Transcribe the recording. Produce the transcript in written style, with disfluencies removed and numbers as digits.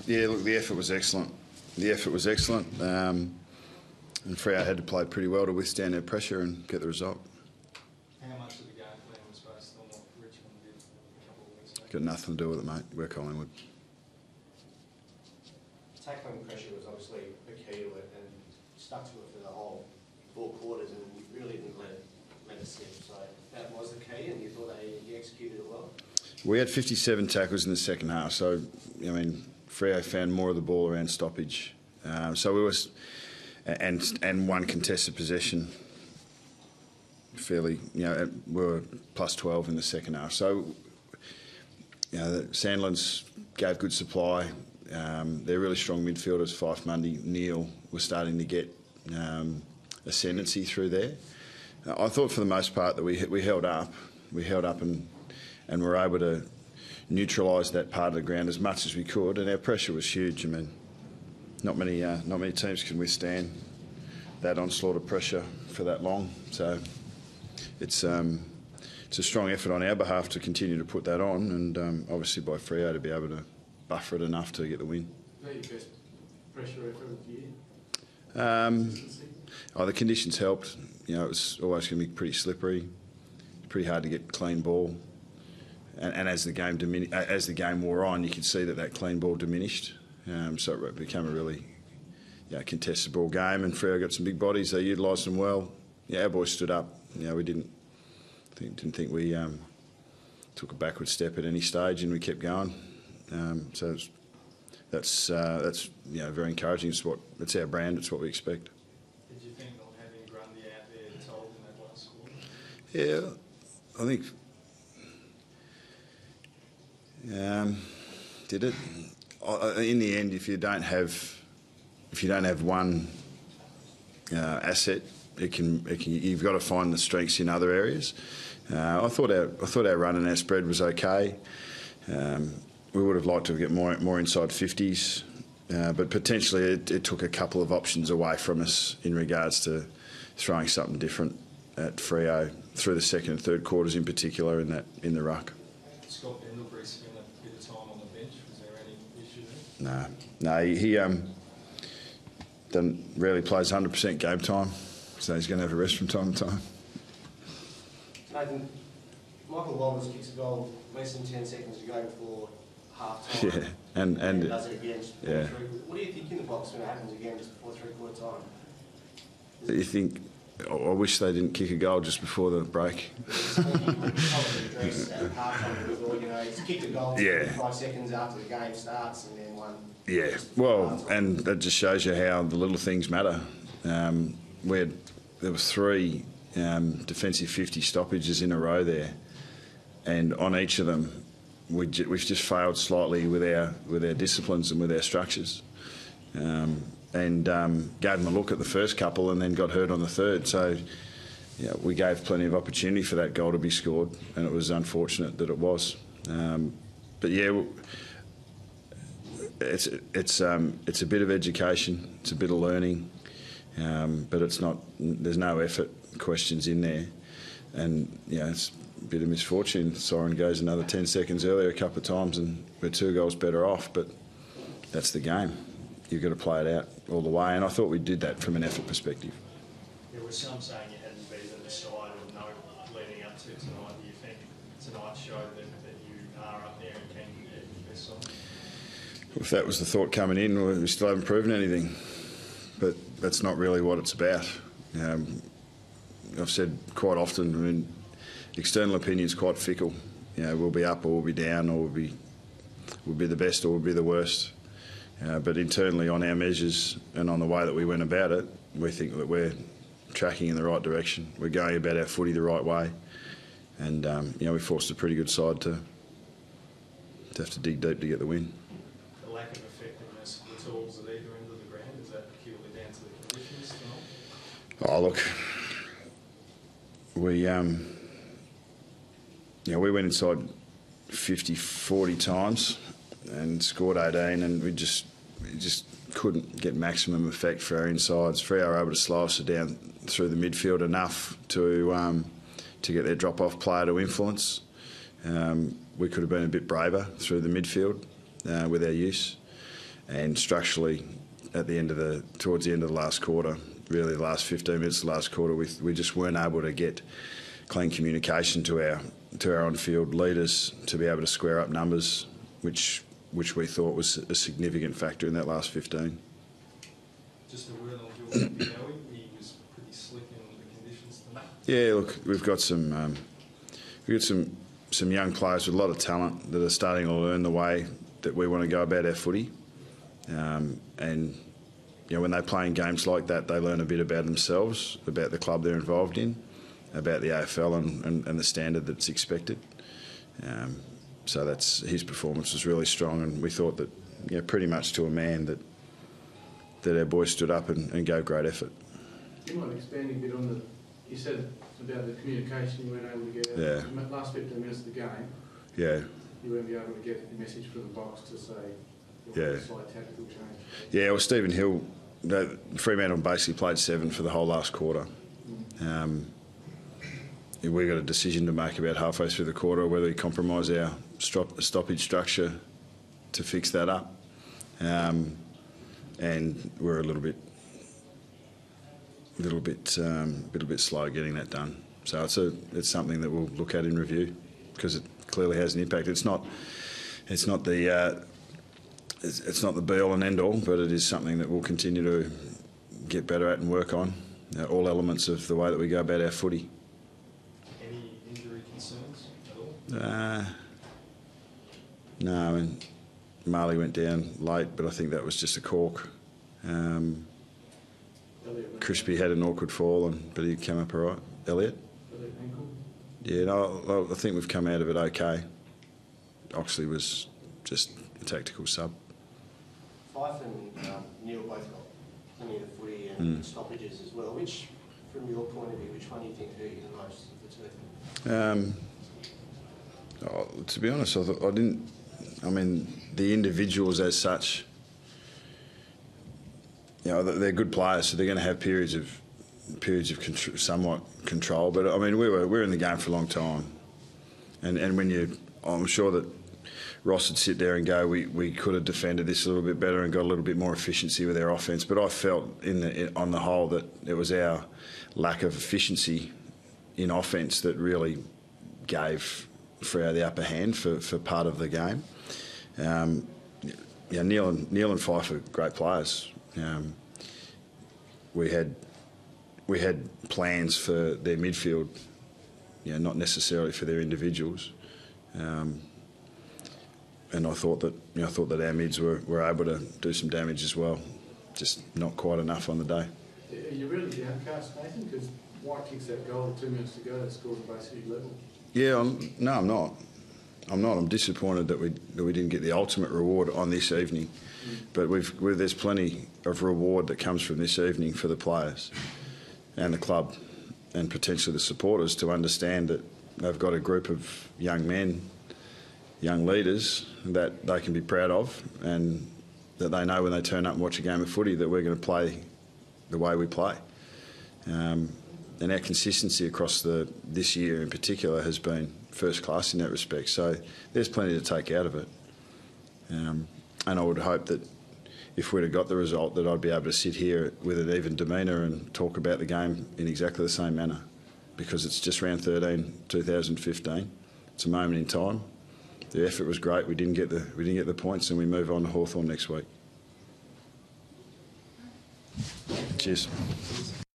Yeah, look, the effort was excellent. The effort was excellent. And Freo had to play pretty well to withstand their pressure and get the result. How much of the game plan was based on what Richmond did a couple of weeks ago? Got nothing to do with it, mate. We're Collingwood. Tackling pressure was obviously a key to it, and stuck to it for the whole 4 quarters, and really didn't let it slip. So that was the key, and you thought he executed it well. We had 57 tackles in the second half, so I mean, Freo found more of the ball around stoppage. So we was, and one contested possession. Fairly, we were plus 12 in the second half. So, the Sandlands gave good supply. They're really strong midfielders. Fife, Mundy, Neil were starting to get ascendancy through there. I thought for the most part that we held up. We held up and were able to neutralise that part of the ground as much as we could, and our pressure was huge. I mean, not many teams can withstand that onslaught of pressure for that long. So it's a strong effort on our behalf to continue to put that on, and obviously by Freo to be able to buffer it enough to get the win. Is that your best pressure effort of the year? The conditions helped. It was always going to be pretty slippery, pretty hard to get clean ball. And as the game wore on, you could see that clean ball diminished. So it became a really contested ball game, and Freo got some big bodies. They utilised them well. Our boys stood up. We didn't think we took a backward step at any stage, and we kept going. So that's very encouraging. It's our brand. It's what we expect. Did you think not having Grundy out there told in that last score? Yeah, I think. Did it? In the end, if you don't have one asset, you've got to find the strengths in other areas. I thought our run and our spread was okay. We would have liked to get more inside 50s, but potentially it took a couple of options away from us in regards to throwing something different at Freo through the second and third quarters, in particular in the ruck. Scott Pendlebury spent a bit of time on the bench. Was there any issue there? No. He rarely plays 100% game time, so he's going to have a rest from time to time. Nathan, Michael Walters kicks a goal less than 10 seconds to go before half time. Yeah, and does it again. Yeah. What do you think in the box when it happens again just before 3/4 time? You think? I wish they didn't kick a goal just before the break. He's kicked a goal 5 seconds after the game starts, and then one. Yeah, well, and that just shows you how the little things matter. There was 3 defensive 50 stoppages in a row there, and on each of them, we've just failed slightly with our disciplines and with our structures. And gave them a look at the first couple and then got hurt on the third. So we gave plenty of opportunity for that goal to be scored, and it was unfortunate that it was. But yeah, it's a bit of education, it's a bit of learning, but it's not. There's no effort questions in there, and it's a bit of misfortune. Siren goes another 10 seconds earlier a couple of times, and we're 2 goals better off. But that's the game. You've got to play it out all the way, and I thought we did that from an effort perspective. There was some saying you hadn't beaten the side of note leading up to tonight. Do you think tonight showed that you are up there and can get your best side? If that was the thought coming in, we still haven't proven anything. But that's not really what it's about. I've said quite often, external opinion is quite fickle. We'll be up or we'll be down, or we'll be the best or we'll be the worst. But internally, on our measures and on the way that we went about it, we think that we're tracking in the right direction. We're going about our footy the right way, and we forced a pretty good side to have to dig deep to get the win. The lack of effectiveness of the tools at either end of the ground, is that purely down to the conditions tonight? Oh, look, we went inside 40 times and scored 18, and we just couldn't get maximum effect for our insides. Freo were able to slow us down through the midfield enough to get their drop-off player to influence. We could have been a bit braver through the midfield with our use. and structurally towards the end of the last quarter, really the last 15 minutes of the last quarter, we just weren't able to get clean communication to our on-field leaders to be able to square up numbers, which we thought was a significant factor in that last 15. Just a word on Jordan Biawi. He was pretty slick in the conditions tonight. Yeah, look, we've got some young players with a lot of talent that are starting to learn the way that we want to go about our footy, and when they play in games like that, they learn a bit about themselves, about the club they're involved in, about the AFL and the standard that's expected. So his performance was really strong, and we thought that pretty much to a man that our boys stood up and gave great effort. Do you mind expanding a bit on you said about the communication you weren't able to get out? Yeah. The last 15 minutes of the game, Yeah. you weren't able to get the message from the box to say Yeah. a slight tactical change. Yeah, well, Stephen Hill, Fremantle basically played 7 for the whole last quarter. We got a decision to make about halfway through the quarter whether we compromise our stoppage structure to fix that up, and we're a little bit slow getting that done. So it's something that we'll look at in review because it clearly has an impact. It's not the be all and end all, but it is something that we'll continue to get better at and work on, all elements of the way that we go about our footy. Any injury concerns at all? No, I mean, Marley went down late, but I think that was just a cork. Crispy had an awkward fall, but he came up all right. Elliott? Ankle? Yeah, no, I think we've come out of it okay. Oxley was just a tactical sub. Fife and Neil both got plenty of footy and stoppages as well. Which, from your point of view, which one do you think hurt you the most of the two? To be honest, I didn't. I mean, the individuals as such, they're good players, so they're going to have periods of somewhat control. But I mean, we were in the game for a long time, and when I'm sure that Ross would sit there and go, we could have defended this a little bit better and got a little bit more efficiency with our offence. But I felt on the whole that it was our lack of efficiency in offence that really gave Freo the upper hand for part of the game. Neil and Fife are great players. We had plans for their midfield, not necessarily for their individuals. And I thought that our mids were able to do some damage as well, just not quite enough on the day. Are you really downcast, Nathan? Because White kicks that goal 2 minutes to go that scores basically level. Yeah, I'm not. I'm disappointed that we didn't get the ultimate reward on this evening, but there's plenty of reward that comes from this evening for the players and the club and potentially the supporters to understand that they've got a group of young men, young leaders that they can be proud of, and that they know when they turn up and watch a game of footy that we're going to play the way we play. And our consistency across this year in particular has been first class in that respect. So there's plenty to take out of it. And I would hope that if we'd have got the result, that I'd be able to sit here with an even demeanour and talk about the game in exactly the same manner, because it's just round 13, 2015. It's a moment in time. The effort was great. We didn't get the points, and we move on to Hawthorn next week. Cheers.